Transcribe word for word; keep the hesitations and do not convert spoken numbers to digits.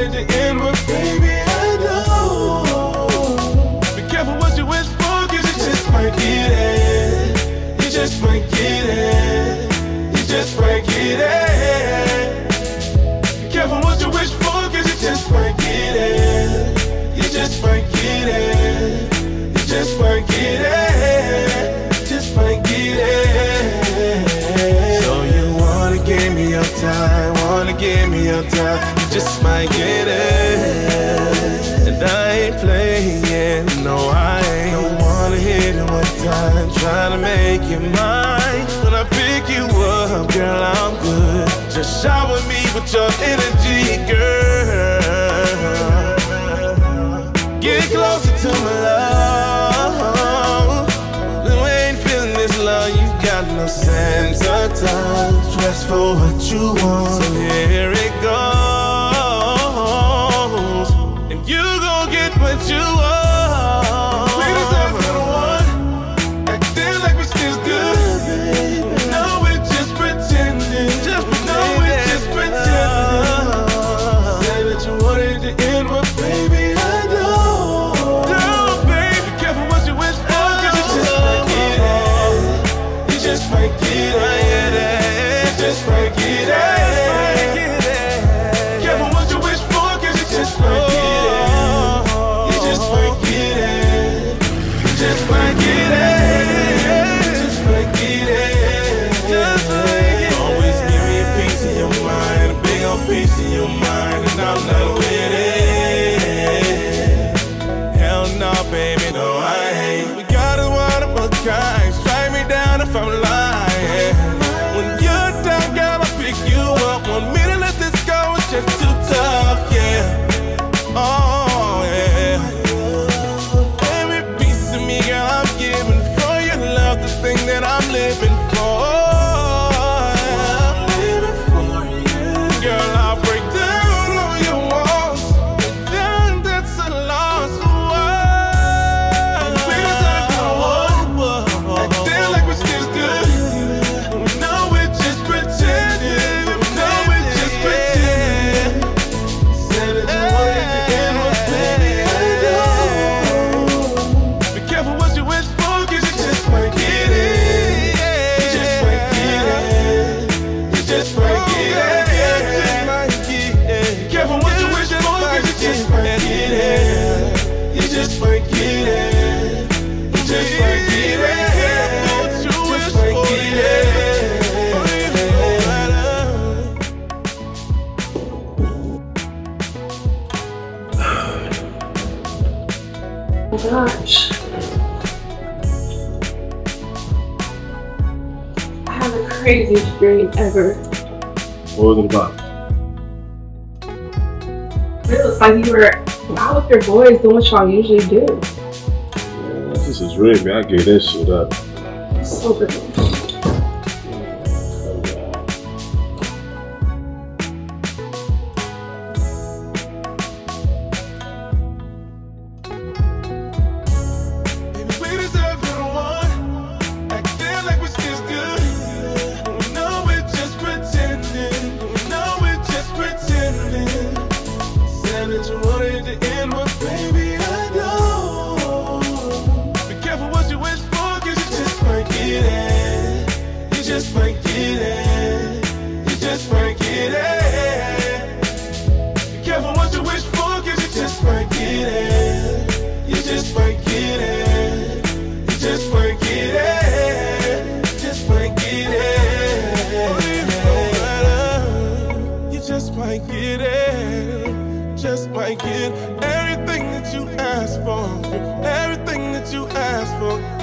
it to end, but baby, I know. Be careful what you wish for, cause you just might get it. You just might get it. You just might get it. Be careful what you wish for, cause you just might get it. You just might get it. You just might get it. Just might get it. So you wanna give me your time, wanna give me your time. You just might get it. And I ain't playing, no I ain't. Don't wanna hit it one time, trying to make you mine. When I pick you up, girl, I'm good. Just shower me with your energy, girl. Get closer to my love. When we ain't feeling this love, you got no sense of touch. Dress for what you want, so here it goes. And you gon' get what you want. We deserve the one, acting like we're still good, baby. No, we're just pretending. Just pretending. No, we're just pretending. Say that you wanted to end, but baby, I know. No, baby, be careful what you wish for, cause you just might get it. You just might get it. You just might get it. Careful what you wish for, cause you just might get it. You just might get it. You just might get it. You just might get it. Always give me a piece of your mind, a big old piece of your mind, and I'm not with it. Hell no, baby, no, I ain't. We got a one of a kind. Strike me down if I'm lying. When you're down, girl, I'll pick you up. Want me to let this go, it's just too tough, yeah. Oh, yeah. Every piece of me, girl, I'm giving for your love, the thing that I'm living for. I'm living for you. Girl, I'll break down all your walls. Then that's a lost world. We deserve the one, acting like we're still good. We know we're just pretending. We know we're just pretending. Said that you wanted to end, but baby, I know. Be careful what you wish for, cause you just might get it. You just might get it. You just might get it. Be careful what you wish for, cause you just might get it. You just might get it. You just might get it. Just might get it. Oh gosh. I had the craziest dream ever. What was it about? It was like you were out with your boys doing what y'all usually do. Man, this is real, man. I gave that shit up. So good. Baby, we deserve the one, acting like we're still good. We know we're just pretending. We know we're just pretending. Said that you wanted to end, but baby, I know. Be careful what you wish for, cause you just might get it. You just might get it. You just might get it. Be careful what you wish for, cause you just might get it. You just might get it. You just might get it. Just might get it. You just might get it. Just might get everything that you asked for. Everything that you asked for.